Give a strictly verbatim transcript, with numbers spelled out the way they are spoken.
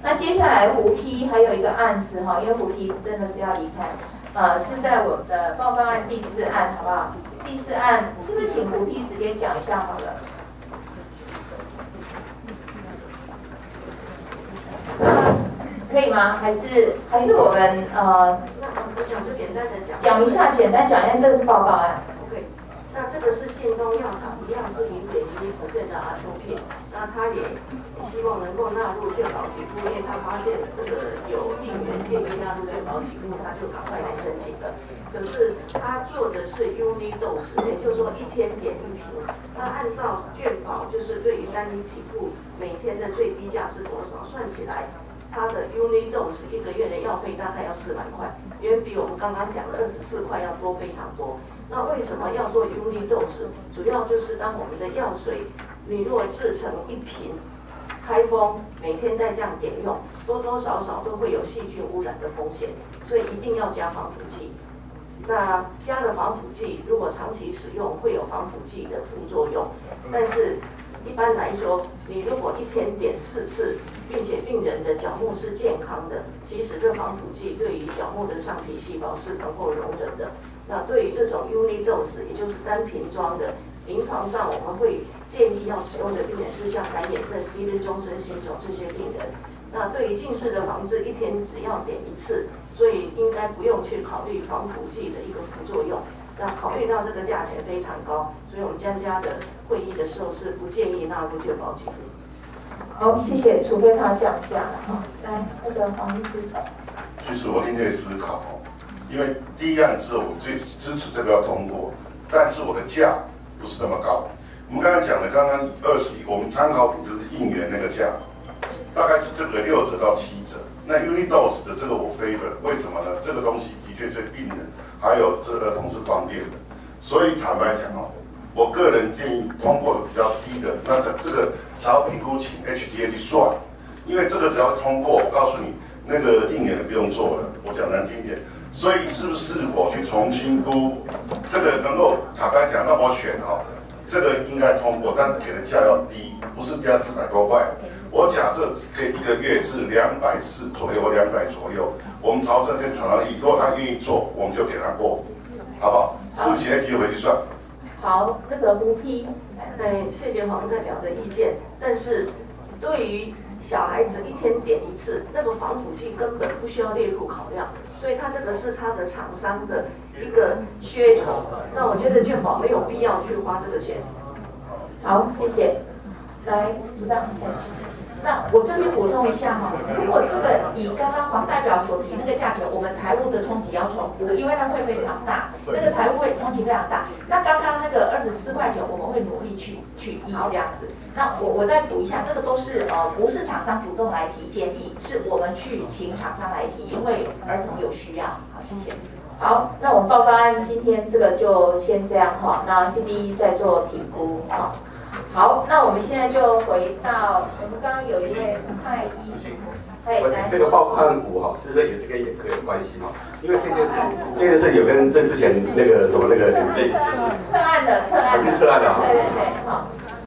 那接下来胡批还有一个案子哈，因为胡批真的是要离开，呃，是在我们的报告案第四案，好不好？第四案是不是请胡批直接讲一下好了？呃可以吗？还是还是我们呃， 那我想就简单的讲讲一下，简单讲一下，这个是报告案。 OK， 那这个是信东药厂一样是零点一 percent 的阿丘片，那他也希望能够纳入健保给付，因为他发现这个有病人愿意纳入健保给付，他就赶快来申请了。可是他做的是 uni dose， 也就是说一天点一瓶。那按照健保就是对于单一给付每天的最低价是多少，算起来。它的 uni dose 一个月的药费大概要四万块，远比我们刚刚讲的二十四块要多非常多。那为什么要做 uni dose？ 主要就是当我们的药水，你如果制成一瓶，开封每天再这样点用，多多少少都会有细菌污染的风险，所以一定要加防腐剂。那加了防腐剂，如果长期使用会有防腐剂的副作用，但是一般来说，你如果一天点四次，并且病人的角膜是健康的，其实这防腐剂对于角膜的上皮细胞是能够容忍的。那对于这种 uni dose， 也就是单瓶装的，临床上我们会建议要使用的病人是像白眼症、低温终身型肿这些病人。那对于近视的防治，一天只要点一次，所以应该不用去考虑防腐剂的一个副作用。那考虑到这个价钱非常高，所以我们江家的会议的时候是不建议纳入健保给付。 好，谢谢，除非他降价了哈。来，那个黄医师。 其实我另类思考，因为第一案是我最支持这个要通过，但是我的价不是那么高。我们刚才讲的，刚刚二十一，我们参考品就是应援那个价，大概是这个六折到七折。那 uni dose 的这个我 favor， 为什么呢？这个东西的确对病人还有这儿童是方便的，所以坦白讲哦，我个人建议通过比较低的，那这个才评估请 H D A 去算，因为这个只要通过，我告诉你那个应援不用做了，我讲难听一点。所以是不是我去重新估这个能够坦白讲，那我选哦，这个应该通过，但是给的价要低，不是加四百多块。我假设可以一个月是两百四左右或两百左右，我们朝这跟厂商议，如果他愿意做，我们就给他过，好不好？是不是请他机会去算？ 好，那个胡批， 哎，谢谢黄代表的意见，但是对于小孩子一天点一次，那个防腐剂根本不需要列入考量，所以他这个是他的厂商的一个噱头。那我觉得健保没有必要去花这个钱。 好，谢谢。来，知道。那我这边补充一下哈，如果这个以刚刚黄代表所提那个价钱，我们财务的冲击要重估，因为它会非常大，那个财务会冲击非常大。那刚刚那个二十四块钱，我们会努力去去议这样子。那我我再补一下，这个都是呃不是厂商主动来提建议，是我们去请厂商来提，因为儿童有需要。好，谢谢。好，那我们报告案今天这个就先这样哈，那 C D E 再做评估哈。好，那我们现在就回到我们刚刚有一位蔡医师，哎，来， 那个报告案五哈，是不是也是跟眼科有关系哈？因为这件事，这件事有跟这之前那个什么那个类似的事。 策案的，策案的， 策案的哈。 对对对，好。